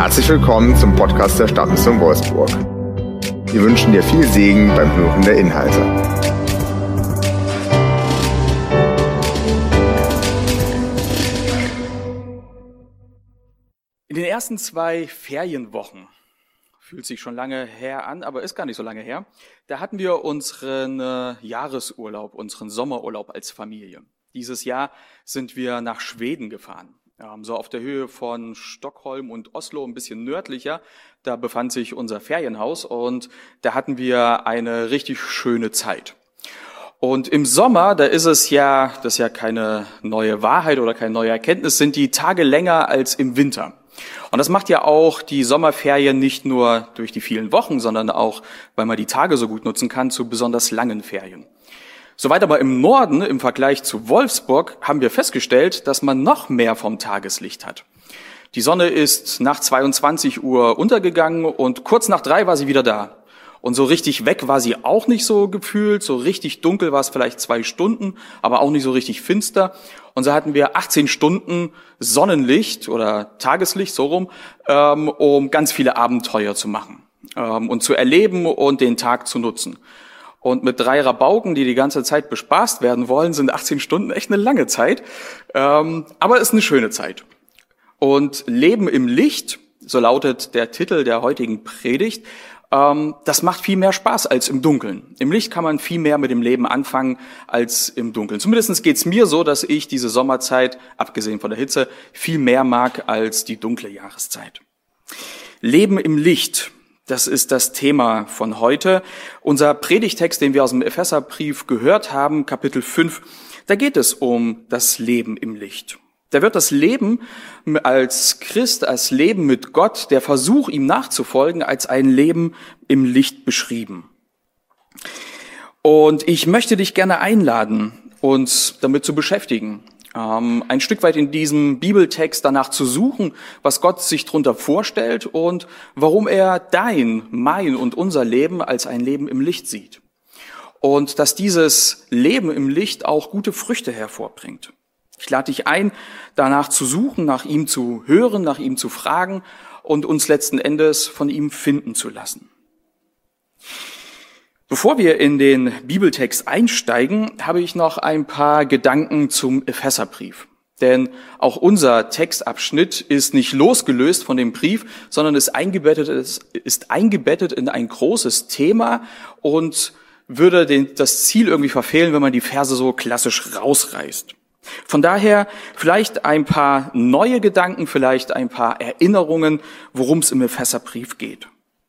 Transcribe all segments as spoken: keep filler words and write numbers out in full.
Herzlich willkommen zum Podcast der Stadtmission Wolfsburg. Wir wünschen dir viel Segen beim Hören der Inhalte. In den ersten zwei Ferienwochen, fühlt sich schon lange her an, aber ist gar nicht so lange her, da hatten wir unseren äh, Jahresurlaub, unseren Sommerurlaub als Familie. Dieses Jahr sind wir nach Schweden gefahren. Ähm, so auf der Höhe von Stockholm und Oslo, ein bisschen nördlicher, da befand sich unser Ferienhaus und da hatten wir eine richtig schöne Zeit. Und im Sommer, da ist es ja, das ist ja keine neue Wahrheit oder keine neue Erkenntnis, sind die Tage länger als im Winter. Und das macht ja auch die Sommerferien nicht nur durch die vielen Wochen, sondern auch, weil man die Tage so gut nutzen kann, zu besonders langen Ferien. Soweit aber im Norden, im Vergleich zu Wolfsburg, haben wir festgestellt, dass man noch mehr vom Tageslicht hat. Die Sonne ist nach zweiundzwanzig Uhr untergegangen und kurz nach drei war sie wieder da. Und so richtig weg war sie auch nicht so gefühlt, so richtig dunkel war es vielleicht zwei Stunden, aber auch nicht so richtig finster. Und so hatten wir achtzehn Stunden Sonnenlicht oder Tageslicht, so rum, ähm, um ganz viele Abenteuer zu machen ähm, und zu erleben und den Tag zu nutzen. Und mit drei Rabauken, die die ganze Zeit bespaßt werden wollen, sind achtzehn Stunden echt eine lange Zeit. Ähm, aber es ist eine schöne Zeit. Und Leben im Licht, so lautet der Titel der heutigen Predigt, ähm, das macht viel mehr Spaß als im Dunkeln. Im Licht kann man viel mehr mit dem Leben anfangen als im Dunkeln. Zumindest geht's mir so, dass ich diese Sommerzeit, abgesehen von der Hitze, viel mehr mag als die dunkle Jahreszeit. Leben im Licht. Das ist das Thema von heute. Unser Predigtext, den wir aus dem Epheserbrief gehört haben, Kapitel fünf, da geht es um das Leben im Licht. Da wird das Leben als Christ, als Leben mit Gott, der Versuch, ihm nachzufolgen, als ein Leben im Licht beschrieben. Und ich möchte dich gerne einladen, uns damit zu beschäftigen. Ähm, ein Stück weit in diesem Bibeltext danach zu suchen, was Gott sich drunter vorstellt und warum er dein, mein und unser Leben als ein Leben im Licht sieht. Und dass dieses Leben im Licht auch gute Früchte hervorbringt. Ich lade dich ein, danach zu suchen, nach ihm zu hören, nach ihm zu fragen und uns letzten Endes von ihm finden zu lassen. Bevor wir in den Bibeltext einsteigen, habe ich noch ein paar Gedanken zum Epheserbrief. Denn auch unser Textabschnitt ist nicht losgelöst von dem Brief, sondern ist eingebettet, ist eingebettet in ein großes Thema und würde den, das Ziel irgendwie verfehlen, wenn man die Verse so klassisch rausreißt. Von daher vielleicht ein paar neue Gedanken, vielleicht ein paar Erinnerungen, worum es im Epheserbrief geht.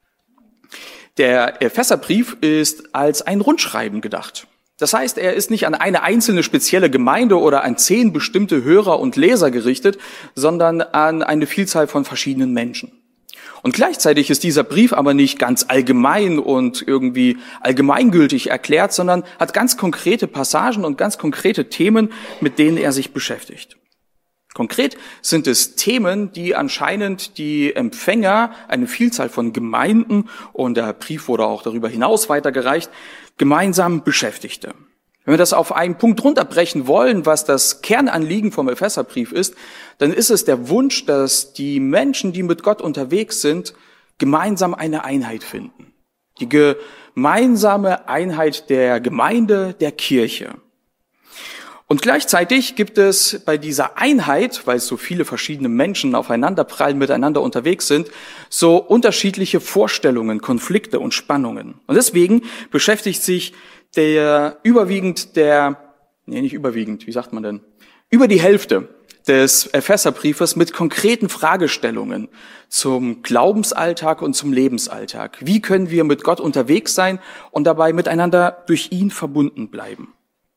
Der Epheserbrief ist als ein Rundschreiben gedacht. Das heißt, er ist nicht an eine einzelne spezielle Gemeinde oder an zehn bestimmte Hörer und Leser gerichtet, sondern an eine Vielzahl von verschiedenen Menschen. Und gleichzeitig ist dieser Brief aber nicht ganz allgemein und irgendwie allgemeingültig erklärt, sondern hat ganz konkrete Passagen und ganz konkrete Themen, mit denen er sich beschäftigt. Konkret sind es Themen, die anscheinend die Empfänger, eine Vielzahl von Gemeinden, und der Brief wurde auch darüber hinaus weitergereicht, gemeinsam beschäftigte. Wenn wir das auf einen Punkt runterbrechen wollen, was das Kernanliegen vom Epheserbrief ist, dann ist es der Wunsch, dass die Menschen, die mit Gott unterwegs sind, gemeinsam eine Einheit finden. Die gemeinsame Einheit der Gemeinde, der Kirche. Und gleichzeitig gibt es bei dieser Einheit, weil so viele verschiedene Menschen aufeinanderprallen, miteinander unterwegs sind, so unterschiedliche Vorstellungen, Konflikte und Spannungen. Und deswegen beschäftigt sich der überwiegend der, nee, nicht überwiegend, wie sagt man denn, über die Hälfte des Epheserbriefes mit konkreten Fragestellungen zum Glaubensalltag und zum Lebensalltag. Wie können wir mit Gott unterwegs sein und dabei miteinander durch ihn verbunden bleiben?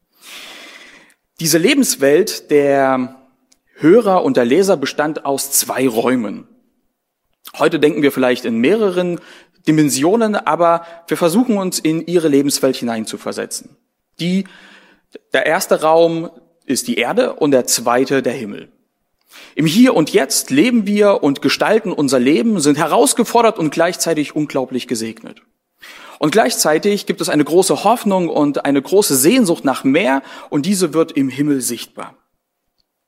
Diese Lebenswelt der Hörer und der Leser bestand aus zwei Räumen. Heute denken wir vielleicht in mehreren Dimensionen, aber wir versuchen uns in ihre Lebenswelt hineinzuversetzen. Die, der erste Raum ist die Erde und der zweite der Himmel. Im Hier und Jetzt leben wir und gestalten unser Leben, sind herausgefordert und gleichzeitig unglaublich gesegnet. Und gleichzeitig gibt es eine große Hoffnung und eine große Sehnsucht nach mehr, und diese wird im Himmel sichtbar.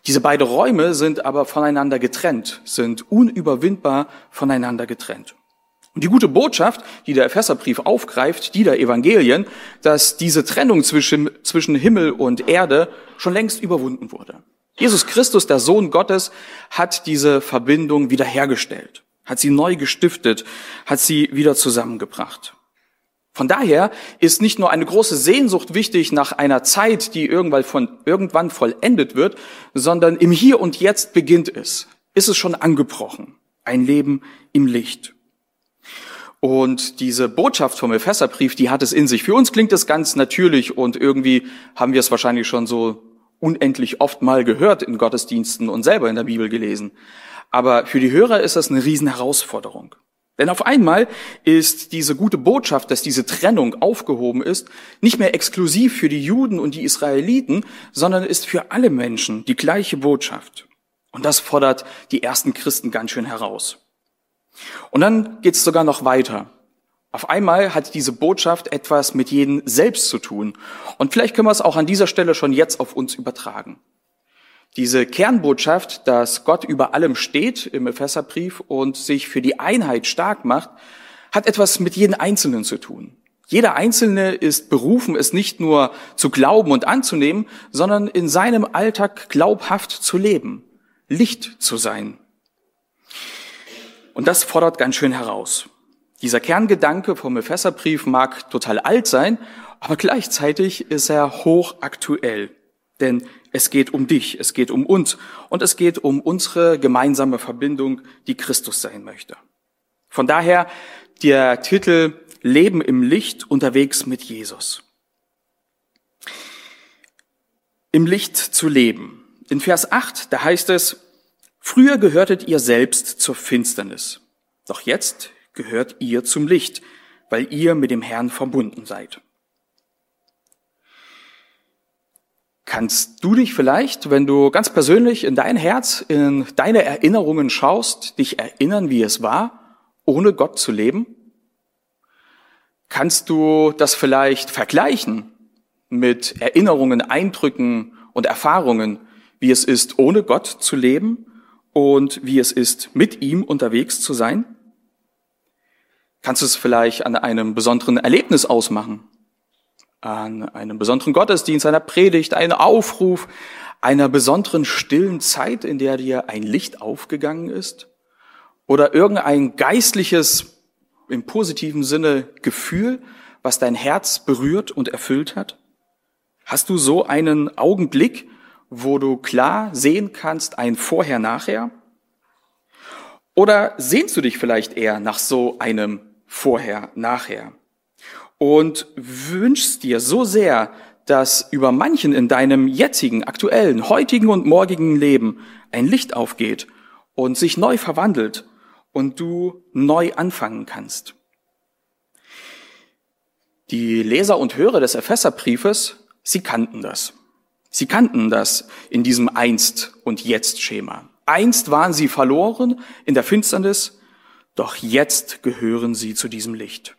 Diese beiden Räume sind aber voneinander getrennt, sind unüberwindbar voneinander getrennt. Und die gute Botschaft, die der Epheserbrief aufgreift, die der Evangelien, dass diese Trennung zwischen, zwischen Himmel und Erde schon längst überwunden wurde. Jesus Christus, der Sohn Gottes, hat diese Verbindung wiederhergestellt, hat sie neu gestiftet, hat sie wieder zusammengebracht. Von daher ist nicht nur eine große Sehnsucht wichtig nach einer Zeit, die irgendwann, von, irgendwann vollendet wird, sondern im Hier und Jetzt beginnt es. Ist es schon angebrochen. Ein Leben im Licht. Und diese Botschaft vom Epheserbrief, die hat es in sich. Für uns klingt es ganz natürlich und irgendwie haben wir es wahrscheinlich schon so unendlich oft mal gehört in Gottesdiensten und selber in der Bibel gelesen. Aber für die Hörer ist das eine Riesenherausforderung. Denn auf einmal ist diese gute Botschaft, dass diese Trennung aufgehoben ist, nicht mehr exklusiv für die Juden und die Israeliten, sondern ist für alle Menschen die gleiche Botschaft. Und das fordert die ersten Christen ganz schön heraus. Und dann geht es sogar noch weiter. Auf einmal hat diese Botschaft etwas mit jedem selbst zu tun. Und vielleicht können wir es auch an dieser Stelle schon jetzt auf uns übertragen. Diese Kernbotschaft, dass Gott über allem steht im Epheserbrief und sich für die Einheit stark macht, hat etwas mit jedem Einzelnen zu tun. Jeder Einzelne ist berufen, es nicht nur zu glauben und anzunehmen, sondern in seinem Alltag glaubhaft zu leben, Licht zu sein. Und das fordert ganz schön heraus. Dieser Kerngedanke vom Epheserbrief mag total alt sein, aber gleichzeitig ist er hochaktuell. Denn es geht um dich, es geht um uns und es geht um unsere gemeinsame Verbindung, die Christus sein möchte. Von daher der Titel Leben im Licht, unterwegs mit Jesus. Im Licht zu leben. In Vers acht, da heißt es, früher gehörtet ihr selbst zur Finsternis, doch jetzt gehört ihr zum Licht, weil ihr mit dem Herrn verbunden seid. Kannst du dich vielleicht, wenn du ganz persönlich in dein Herz, in deine Erinnerungen schaust, dich erinnern, wie es war, ohne Gott zu leben? Kannst du das vielleicht vergleichen mit Erinnerungen, Eindrücken und Erfahrungen, wie es ist, ohne Gott zu leben und wie es ist, mit ihm unterwegs zu sein? Kannst du es vielleicht an einem besonderen Erlebnis ausmachen? An einem besonderen Gottesdienst, einer Predigt, einem Aufruf, einer besonderen stillen Zeit, in der dir ein Licht aufgegangen ist? Oder irgendein geistliches, im positiven Sinne, Gefühl, was dein Herz berührt und erfüllt hat? Hast du so einen Augenblick, wo du klar sehen kannst, ein Vorher-Nachher? Oder sehnst du dich vielleicht eher nach so einem Vorher-Nachher? Und wünschst dir so sehr, dass über manchen in deinem jetzigen, aktuellen, heutigen und morgigen Leben ein Licht aufgeht und sich neu verwandelt und du neu anfangen kannst. Die Leser und Hörer des Epheserbriefes, sie kannten das. Sie kannten das in diesem Einst- und Jetzt-Schema. Einst waren sie verloren in der Finsternis, doch jetzt gehören sie zu diesem Licht.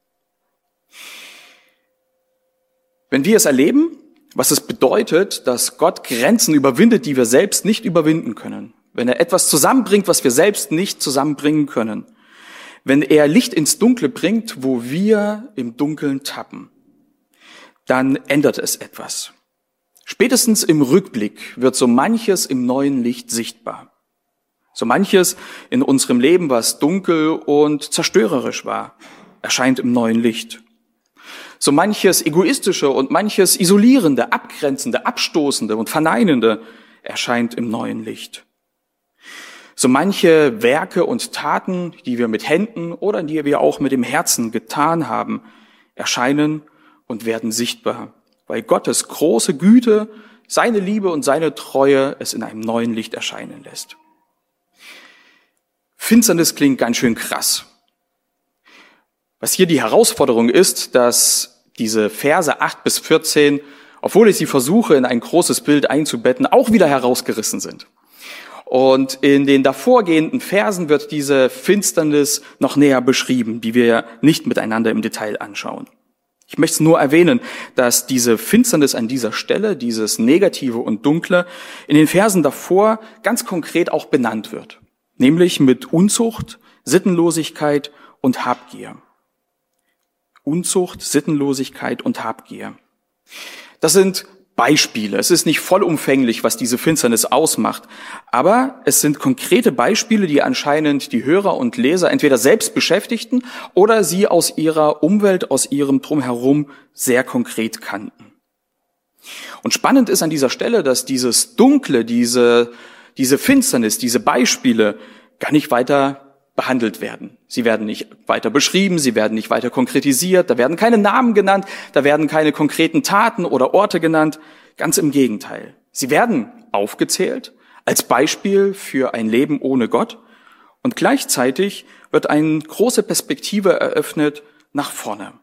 Wenn wir es erleben, was es bedeutet, dass Gott Grenzen überwindet, die wir selbst nicht überwinden können, wenn er etwas zusammenbringt, was wir selbst nicht zusammenbringen können, wenn er Licht ins Dunkle bringt, wo wir im Dunkeln tappen, dann ändert es etwas. Spätestens im Rückblick wird so manches im neuen Licht sichtbar. So manches in unserem Leben, was dunkel und zerstörerisch war, erscheint im neuen Licht. So manches Egoistische und manches Isolierende, Abgrenzende, Abstoßende und Verneinende erscheint im neuen Licht. So manche Werke und Taten, die wir mit Händen oder die wir auch mit dem Herzen getan haben, erscheinen und werden sichtbar, weil Gottes große Güte, seine Liebe und seine Treue es in einem neuen Licht erscheinen lässt. Finsternis klingt ganz schön krass. Was hier die Herausforderung ist, dass diese Verse acht bis vierzehn, obwohl ich sie versuche, in ein großes Bild einzubetten, auch wieder herausgerissen sind. Und in den davorgehenden Versen wird diese Finsternis noch näher beschrieben, die wir nicht miteinander im Detail anschauen. Ich möchte es nur erwähnen, dass diese Finsternis an dieser Stelle, dieses Negative und Dunkle, in den Versen davor ganz konkret auch benannt wird. Nämlich mit Unzucht, Sittenlosigkeit und Habgier. Unzucht, Sittenlosigkeit und Habgier. Das sind Beispiele. Es ist nicht vollumfänglich, was diese Finsternis ausmacht, aber es sind konkrete Beispiele, die anscheinend die Hörer und Leser entweder selbst beschäftigten oder sie aus ihrer Umwelt, aus ihrem Drumherum sehr konkret kannten. Und spannend ist an dieser Stelle, dass dieses Dunkle, diese, diese Finsternis, diese Beispiele gar nicht weiter behandelt werden. Sie werden nicht weiter beschrieben, sie werden nicht weiter konkretisiert, da werden keine Namen genannt, da werden keine konkreten Taten oder Orte genannt. Ganz im Gegenteil. Sie werden aufgezählt als Beispiel für ein Leben ohne Gott und gleichzeitig wird eine große Perspektive eröffnet nach vorne.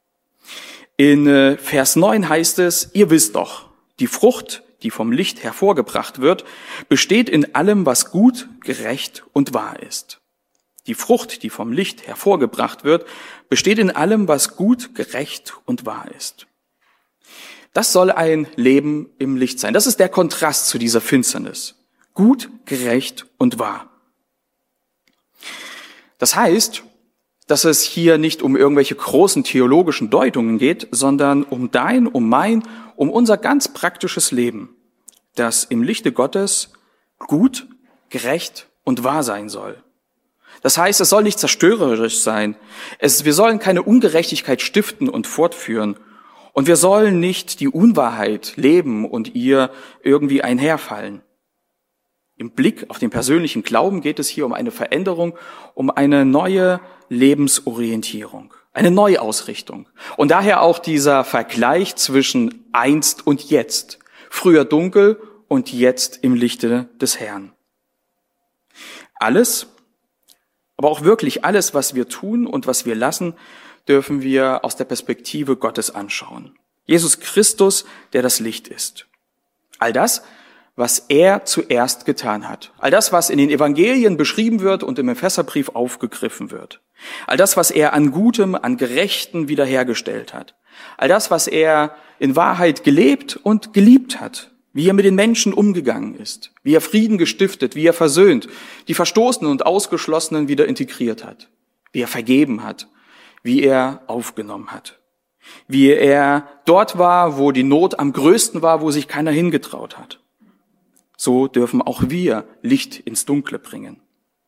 In Vers neun heißt es, ihr wisst doch, die Frucht, die vom Licht hervorgebracht wird, besteht in allem, was gut, gerecht und wahr ist. Die Frucht, die vom Licht hervorgebracht wird, besteht in allem, was gut, gerecht und wahr ist. Das soll ein Leben im Licht sein. Das ist der Kontrast zu dieser Finsternis. Gut, gerecht und wahr. Das heißt, dass es hier nicht um irgendwelche großen theologischen Deutungen geht, sondern um dein, um mein, um unser ganz praktisches Leben, das im Lichte Gottes gut, gerecht und wahr sein soll. Das heißt, es soll nicht zerstörerisch sein. Es, wir sollen keine Ungerechtigkeit stiften und fortführen. Und wir sollen nicht die Unwahrheit leben und ihr irgendwie einherfallen. Im Blick auf den persönlichen Glauben geht es hier um eine Veränderung, um eine neue Lebensorientierung, eine Neuausrichtung. Und daher auch dieser Vergleich zwischen einst und jetzt. Früher dunkel und jetzt im Lichte des Herrn. Alles, aber auch wirklich alles, was wir tun und was wir lassen, dürfen wir aus der Perspektive Gottes anschauen. Jesus Christus, der das Licht ist. All das, was er zuerst getan hat. All das, was in den Evangelien beschrieben wird und im Epheserbrief aufgegriffen wird. All das, was er an Gutem, an Gerechten wiederhergestellt hat. All das, was er in Wahrheit gelebt und geliebt hat. Wie er mit den Menschen umgegangen ist, wie er Frieden gestiftet, wie er versöhnt, die Verstoßenen und Ausgeschlossenen wieder integriert hat, wie er vergeben hat, wie er aufgenommen hat, wie er dort war, wo die Not am größten war, wo sich keiner hingetraut hat. So dürfen auch wir Licht ins Dunkle bringen.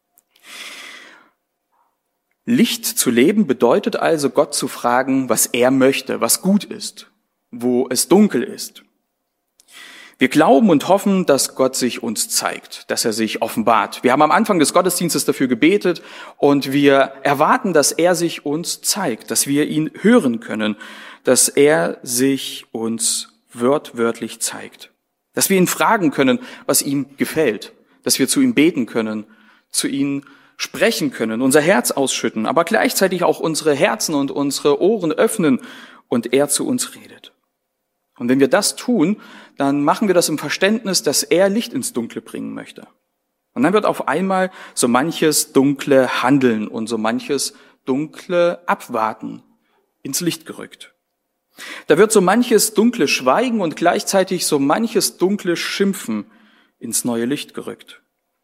Licht zu leben bedeutet also, Gott zu fragen, was er möchte, was gut ist, wo es dunkel ist. Wir glauben und hoffen, dass Gott sich uns zeigt, dass er sich offenbart. Wir haben am Anfang des Gottesdienstes dafür gebetet und wir erwarten, dass er sich uns zeigt, dass wir ihn hören können, dass er sich uns wörtwörtlich zeigt, dass wir ihn fragen können, was ihm gefällt, dass wir zu ihm beten können, zu ihm sprechen können, unser Herz ausschütten, aber gleichzeitig auch unsere Herzen und unsere Ohren öffnen und er zu uns redet. Und wenn wir das tun, dann machen wir das im Verständnis, dass er Licht ins Dunkle bringen möchte. Und dann wird auf einmal so manches dunkle Handeln und so manches dunkle Abwarten ins Licht gerückt. Da wird so manches dunkle Schweigen und gleichzeitig so manches dunkle Schimpfen ins neue Licht gerückt.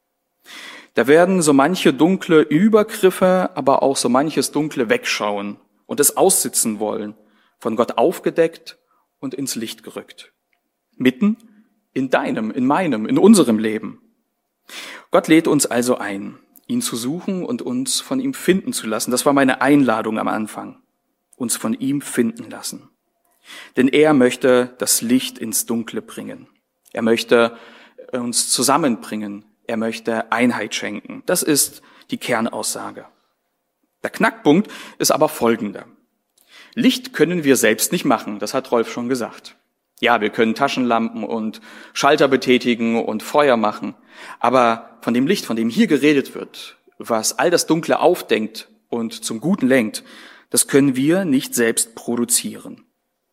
Da werden so manche dunkle Übergriffe, aber auch so manches dunkle Wegschauen und es aussitzen wollen, von Gott aufgedeckt und ins Licht gerückt. Mitten in deinem, in meinem, in unserem Leben. Gott lädt uns also ein, ihn zu suchen und uns von ihm finden zu lassen. Das war meine Einladung am Anfang. Uns von ihm finden lassen. Denn er möchte das Licht ins Dunkle bringen. Er möchte uns zusammenbringen. Er möchte Einheit schenken. Das ist die Kernaussage. Der Knackpunkt ist aber folgender. Licht können wir selbst nicht machen, das hat Rolf schon gesagt. Ja, wir können Taschenlampen und Schalter betätigen und Feuer machen, aber von dem Licht, von dem hier geredet wird, was all das Dunkle aufdenkt und zum Guten lenkt, das können wir nicht selbst produzieren.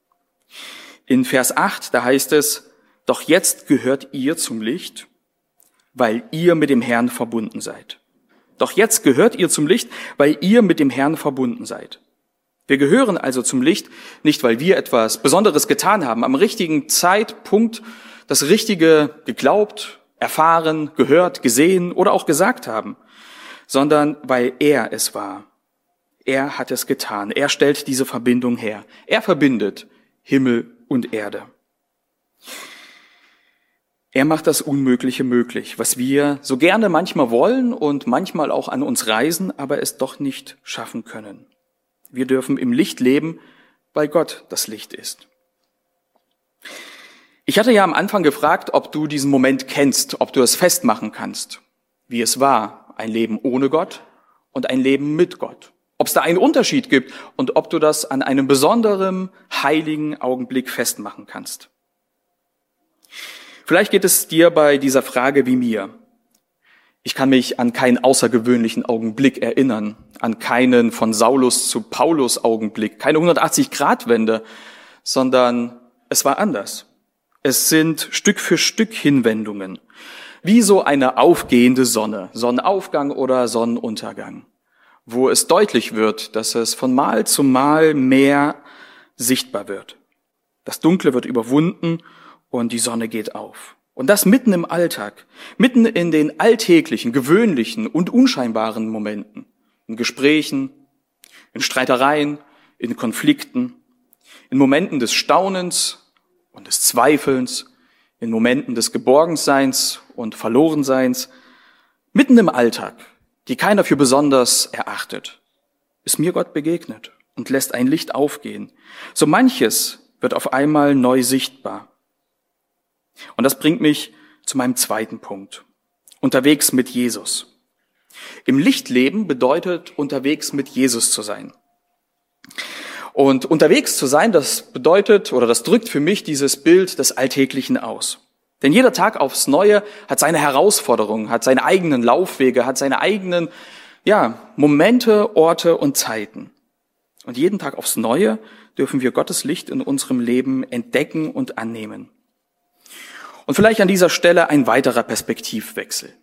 In Vers acht, da heißt es, doch jetzt gehört ihr zum Licht, weil ihr mit dem Herrn verbunden seid. Doch jetzt gehört ihr zum Licht, weil ihr mit dem Herrn verbunden seid. Wir gehören also zum Licht, nicht weil wir etwas Besonderes getan haben, am richtigen Zeitpunkt das Richtige geglaubt, erfahren, gehört, gesehen oder auch gesagt haben, sondern weil er es war. Er hat es getan. Er stellt diese Verbindung her. Er verbindet Himmel und Erde. Er macht das Unmögliche möglich, was wir so gerne manchmal wollen und manchmal auch an uns reißen, aber es doch nicht schaffen können. Wir dürfen im Licht leben, weil Gott das Licht ist. Ich hatte ja am Anfang gefragt, ob du diesen Moment kennst, ob du es festmachen kannst, wie es war, ein Leben ohne Gott und ein Leben mit Gott. Ob es da einen Unterschied gibt und ob du das an einem besonderen, heiligen Augenblick festmachen kannst. Vielleicht geht es dir bei dieser Frage wie mir. Ich kann mich an keinen außergewöhnlichen Augenblick erinnern, an keinen von Saulus zu Paulus Augenblick, keine hundertachtzig-Grad-Wende, sondern es war anders. Es sind Stück für Stück Hinwendungen, wie so eine aufgehende Sonne, Sonnenaufgang oder Sonnenuntergang, wo es deutlich wird, dass es von Mal zu Mal mehr sichtbar wird. Das Dunkle wird überwunden und die Sonne geht auf. Und das mitten im Alltag, mitten in den alltäglichen, gewöhnlichen und unscheinbaren Momenten, in Gesprächen, in Streitereien, in Konflikten, in Momenten des Staunens und des Zweifelns, in Momenten des Geborgenseins und Verlorenseins, mitten im Alltag, die keiner für besonders erachtet, ist mir Gott begegnet und lässt ein Licht aufgehen. So manches wird auf einmal neu sichtbar. Und das bringt mich zu meinem zweiten Punkt. Unterwegs mit Jesus. Im Lichtleben bedeutet, unterwegs mit Jesus zu sein. Und unterwegs zu sein, das bedeutet, oder das drückt für mich dieses Bild des Alltäglichen aus. Denn jeder Tag aufs Neue hat seine Herausforderungen, hat seine eigenen Laufwege, hat seine eigenen, ja, Momente, Orte und Zeiten. Und jeden Tag aufs Neue dürfen wir Gottes Licht in unserem Leben entdecken und annehmen. Und vielleicht an dieser Stelle ein weiterer Perspektivwechsel.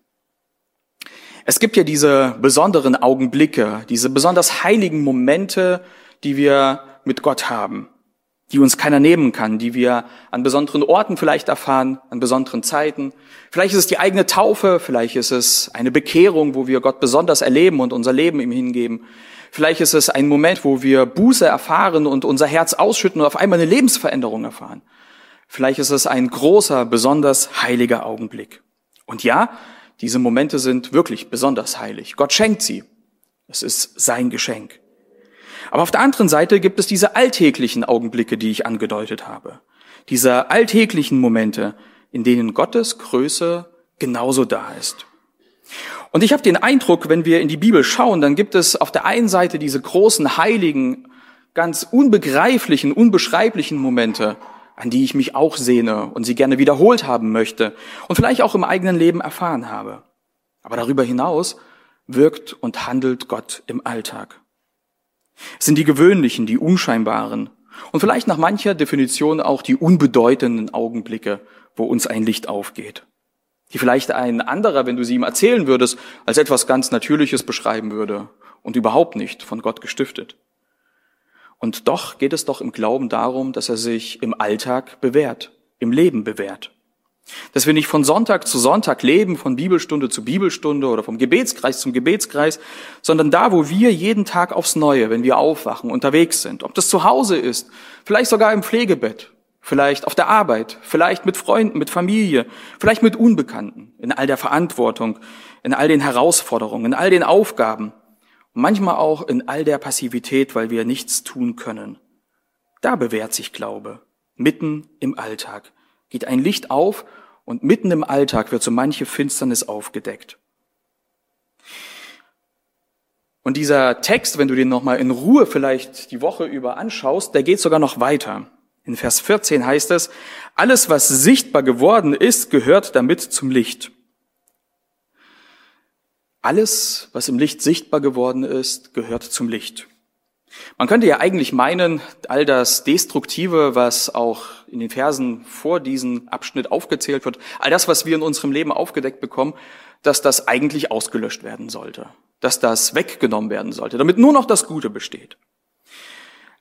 Es gibt ja diese besonderen Augenblicke, diese besonders heiligen Momente, die wir mit Gott haben, die uns keiner nehmen kann, die wir an besonderen Orten vielleicht erfahren, an besonderen Zeiten. Vielleicht ist es die eigene Taufe, vielleicht ist es eine Bekehrung, wo wir Gott besonders erleben und unser Leben ihm hingeben. Vielleicht ist es ein Moment, wo wir Buße erfahren und unser Herz ausschütten und auf einmal eine Lebensveränderung erfahren. Vielleicht ist es ein großer, besonders heiliger Augenblick. Und ja, diese Momente sind wirklich besonders heilig. Gott schenkt sie. Es ist sein Geschenk. Aber auf der anderen Seite gibt es diese alltäglichen Augenblicke, die ich angedeutet habe. Diese alltäglichen Momente, in denen Gottes Größe genauso da ist. Und ich habe den Eindruck, wenn wir in die Bibel schauen, dann gibt es auf der einen Seite diese großen, heiligen, ganz unbegreiflichen, unbeschreiblichen Momente, an die ich mich auch sehne und sie gerne wiederholt haben möchte und vielleicht auch im eigenen Leben erfahren habe. Aber darüber hinaus wirkt und handelt Gott im Alltag. Es sind die gewöhnlichen, die unscheinbaren und vielleicht nach mancher Definition auch die unbedeutenden Augenblicke, wo uns ein Licht aufgeht, die vielleicht ein anderer, wenn du sie ihm erzählen würdest, als etwas ganz Natürliches beschreiben würde und überhaupt nicht von Gott gestiftet. Und doch geht es doch im Glauben darum, dass er sich im Alltag bewährt, im Leben bewährt. Dass wir nicht von Sonntag zu Sonntag leben, von Bibelstunde zu Bibelstunde oder vom Gebetskreis zum Gebetskreis, sondern da, wo wir jeden Tag aufs Neue, wenn wir aufwachen, unterwegs sind. Ob das zu Hause ist, vielleicht sogar im Pflegebett, vielleicht auf der Arbeit, vielleicht mit Freunden, mit Familie, vielleicht mit Unbekannten, in all der Verantwortung, in all den Herausforderungen, in all den Aufgaben. Manchmal auch in all der Passivität, weil wir nichts tun können. Da bewährt sich Glaube. Mitten im Alltag geht ein Licht auf und mitten im Alltag wird so manche Finsternis aufgedeckt. Und dieser Text, wenn du den nochmal in Ruhe vielleicht die Woche über anschaust, der geht sogar noch weiter. In Vers vierzehn heißt es, alles, was sichtbar geworden ist, gehört damit zum Licht. Alles, was im Licht sichtbar geworden ist, gehört zum Licht. Man könnte ja eigentlich meinen, all das Destruktive, was auch in den Versen vor diesem Abschnitt aufgezählt wird, all das, was wir in unserem Leben aufgedeckt bekommen, dass das eigentlich ausgelöscht werden sollte, dass das weggenommen werden sollte, damit nur noch das Gute besteht.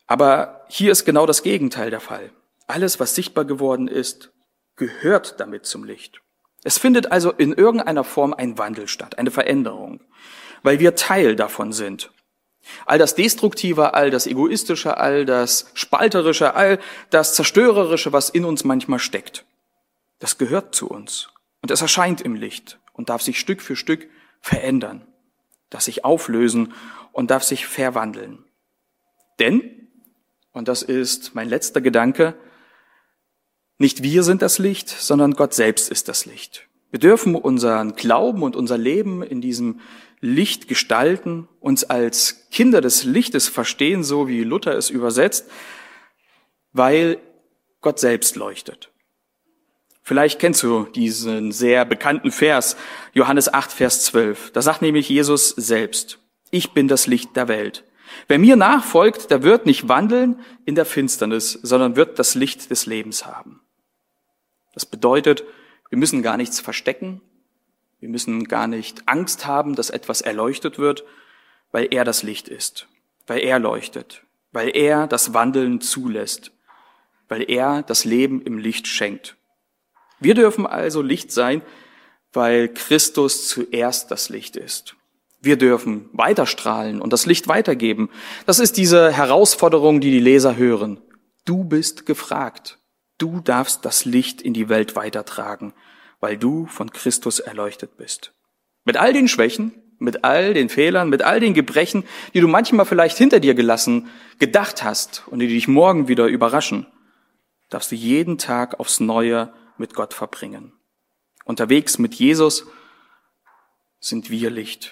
Aber hier ist genau das Gegenteil der Fall. Alles, was sichtbar geworden ist, gehört damit zum Licht. Es findet also in irgendeiner Form ein Wandel statt, eine Veränderung, weil wir Teil davon sind. All das Destruktive, all das Egoistische, all das Spalterische, all das Zerstörerische, was in uns manchmal steckt, das gehört zu uns. Und es erscheint im Licht und darf sich Stück für Stück verändern, darf sich auflösen und darf sich verwandeln. Denn, und das ist mein letzter Gedanke, nicht wir sind das Licht, sondern Gott selbst ist das Licht. Wir dürfen unseren Glauben und unser Leben in diesem Licht gestalten, uns als Kinder des Lichtes verstehen, so wie Luther es übersetzt, weil Gott selbst leuchtet. Vielleicht kennst du diesen sehr bekannten Vers, Johannes acht, Vers zwölf. Da sagt nämlich Jesus selbst: Ich bin das Licht der Welt. Wer mir nachfolgt, der wird nicht wandeln in der Finsternis, sondern wird das Licht des Lebens haben. Das bedeutet, wir müssen gar nichts verstecken, wir müssen gar nicht Angst haben, dass etwas erleuchtet wird, weil er das Licht ist, weil er leuchtet, weil er das Wandeln zulässt, weil er das Leben im Licht schenkt. Wir dürfen also Licht sein, weil Christus zuerst das Licht ist. Wir dürfen weiterstrahlen und das Licht weitergeben. Das ist diese Herausforderung, die die Leser hören. Du bist gefragt. Du darfst das Licht in die Welt weitertragen, weil du von Christus erleuchtet bist. Mit all den Schwächen, mit all den Fehlern, mit all den Gebrechen, die du manchmal vielleicht hinter dir gelassen, gedacht hast und die dich morgen wieder überraschen, darfst du jeden Tag aufs Neue mit Gott verbringen. Unterwegs mit Jesus sind wir Licht.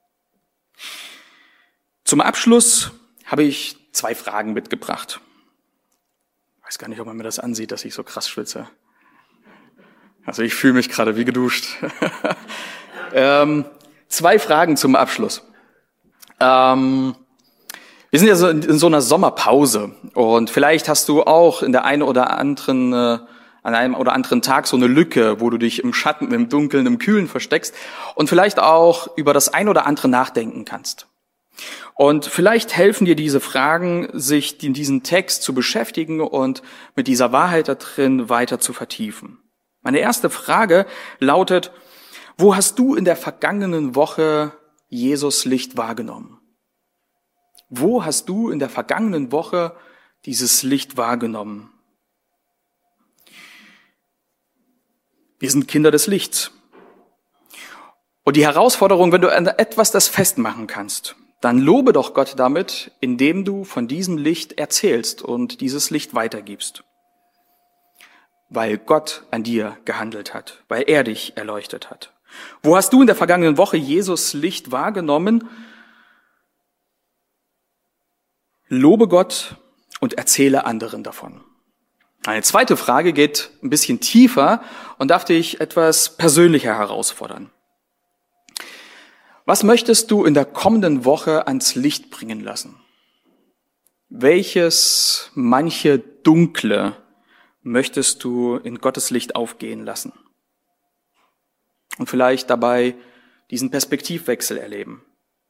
Zum Abschluss habe ich zwei Fragen mitgebracht. Ich weiß gar nicht, ob man mir das ansieht, dass ich so krass schwitze. Also ich fühle mich gerade wie geduscht. ähm, zwei Fragen zum Abschluss. Ähm, wir sind ja so in, in so einer Sommerpause und vielleicht hast du auch in der einen oder anderen, äh, an einem oder anderen Tag so eine Lücke, wo du dich im Schatten, im Dunkeln, im Kühlen versteckst und vielleicht auch über das ein oder andere nachdenken kannst. Und vielleicht helfen dir diese Fragen, sich in diesen Text zu beschäftigen und mit dieser Wahrheit da drin weiter zu vertiefen. Meine erste Frage lautet: Wo hast du in der vergangenen Woche Jesus Licht wahrgenommen? Wo hast du in der vergangenen Woche dieses Licht wahrgenommen? Wir sind Kinder des Lichts. Und die Herausforderung, wenn du an etwas das festmachen kannst, dann lobe doch Gott damit, indem du von diesem Licht erzählst und dieses Licht weitergibst. Weil Gott an dir gehandelt hat, weil er dich erleuchtet hat. Wo hast du in der vergangenen Woche Jesus Licht wahrgenommen? Lobe Gott und erzähle anderen davon. Eine zweite Frage geht ein bisschen tiefer und darf dich etwas persönlicher herausfordern. Was möchtest du in der kommenden Woche ans Licht bringen lassen? Welches manche Dunkle möchtest du in Gottes Licht aufgehen lassen? Und vielleicht dabei diesen Perspektivwechsel erleben.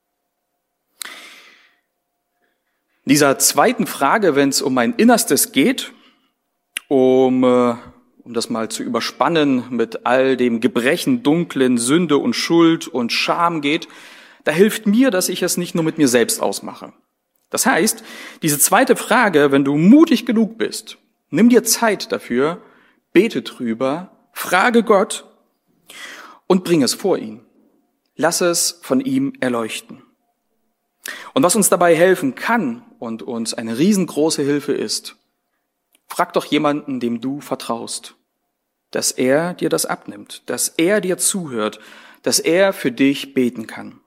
In dieser zweiten Frage, wenn es um mein Innerstes geht, um, um das mal zu überspannen, mit all dem Gebrechen, Dunklen, Sünde und Schuld und Scham geht, da hilft mir, dass ich es nicht nur mit mir selbst ausmache. Das heißt, diese zweite Frage, wenn du mutig genug bist, nimm dir Zeit dafür, bete drüber, frage Gott und bring es vor ihn. Lass es von ihm erleuchten. Und was uns dabei helfen kann und uns eine riesengroße Hilfe ist, frag doch jemanden, dem du vertraust, dass er dir das abnimmt, dass er dir zuhört, dass er für dich beten kann.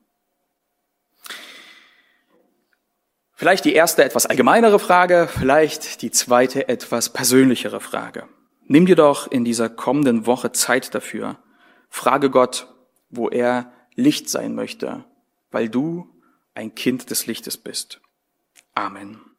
Vielleicht die erste etwas allgemeinere Frage, vielleicht die zweite etwas persönlichere Frage. Nimm dir doch in dieser kommenden Woche Zeit dafür. Frage Gott, wo er Licht sein möchte, weil du ein Kind des Lichtes bist. Amen.